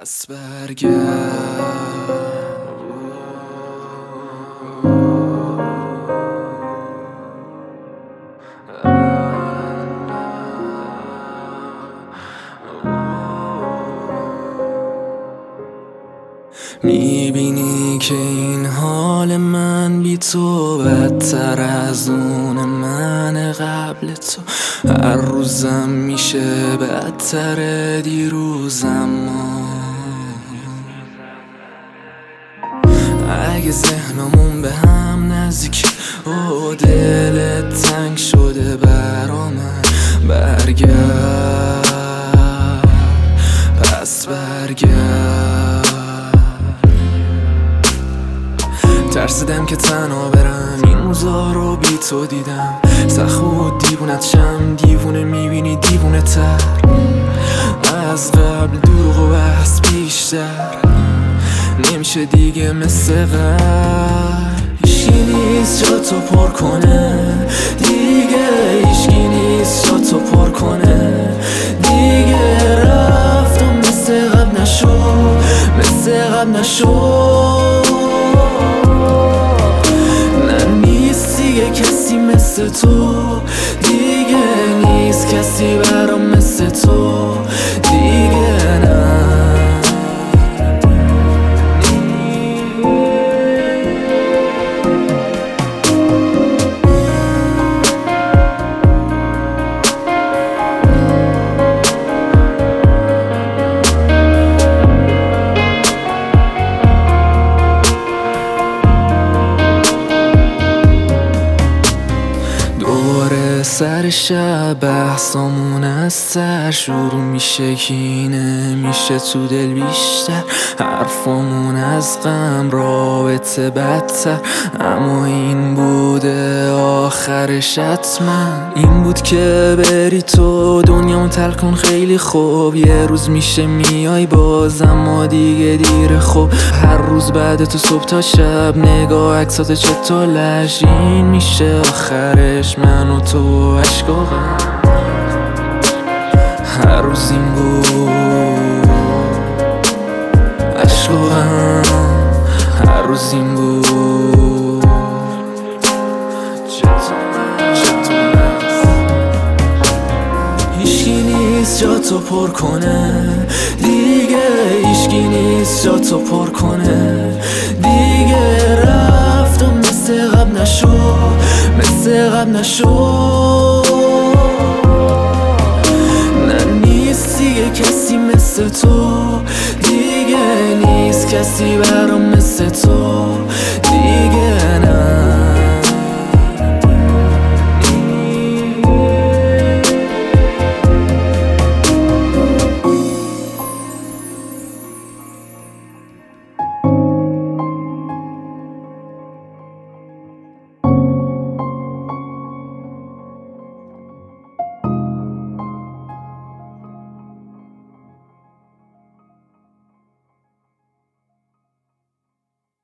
پس برگرد. میبینی که این حال من بی تو بدتر از اون من قبل تو. هر روزم میشه بدتر دیروزم. اگه ذهنمون به هم نزدیک و دلت تنگ شده برا من، برگرد، پس برگرد. ترسیدم که تنها برم، این روزا رو بی تو دیدم. سخت بود دیوونت شم، دیوونه میبینی دیوونه تر. از قبل دروغ و بحث بیشتر، نمیشه دیگه مثل قبل. هیچکی نیست جا تو پر کنه دیگه، هیچکی نیست جا تو پر کنه دیگه. رفتم مثل قبل نشو، مثل قبل نشو. دیگه کسی مثل تو، دیگه نیست کسی برام مثل تو، دیگه نه. سر شب بحثامون از سر شروع میشه، کینه میشه تو دل بیشتر. حرفامون از غم، رابطه بدتر. اما این بوده آخرش حتما، این بود که بری تو دنیامو ترک کن. خیلی خوب یه روز میشه میای باز، اما دیگه دیره. خوب هر روز بعد تو صبح تا شب نگاه عکسات چطولش، این میشه آخرش من و تو عشق و غم. هر روز این بود عشق و غم، هر روز این بود. هیچکی نیست جا تو پر کنه دیگه، هیچکی نیست جا تو پر کنه دیگه. رفتم مثل قبل نشو، مثل قبل نشو. نه نیست دیگه کسی مثل تو، دیگه نیست کسی برام مثل تو.